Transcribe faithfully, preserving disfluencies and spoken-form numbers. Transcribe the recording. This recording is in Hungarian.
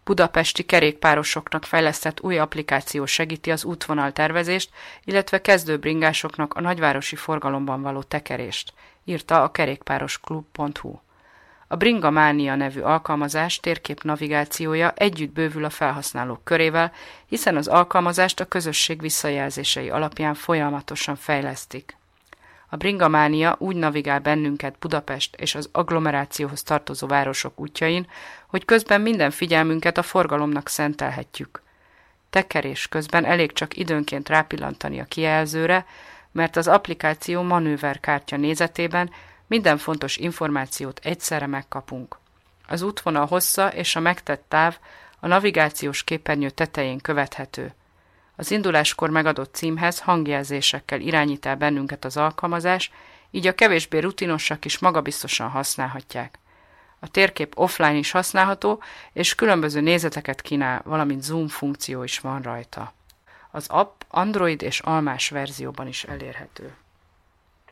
budapesti kerékpárosoknak fejlesztett új applikáció segíti az útvonaltervezést, illetve kezdőbringásoknak a nagyvárosi forgalomban való tekerést, írta a kerékpárosklub pont hu. A Bringa Mánia nevű alkalmazás térkép navigációja együtt bővül a felhasználók körével, hiszen az alkalmazást a közösség visszajelzései alapján folyamatosan fejlesztik. A Bringa Mánia úgy navigál bennünket Budapest és az agglomerációhoz tartozó városok útjain, hogy közben minden figyelmünket a forgalomnak szentelhetjük. Tekerés közben elég csak időnként rápillantani a kijelzőre, mert az applikáció manőverkártya nézetében minden fontos információt egyszerre megkapunk. Az útvonal hossza és a megtett táv a navigációs képernyő tetején követhető. Az induláskor megadott címhez hangjelzésekkel irányít el bennünket az alkalmazás, így a kevésbé rutinosak is magabiztosan használhatják. A térkép offline is használható, és különböző nézeteket kínál, valamint zoom funkció is van rajta. Az app Android és almás verzióban is elérhető.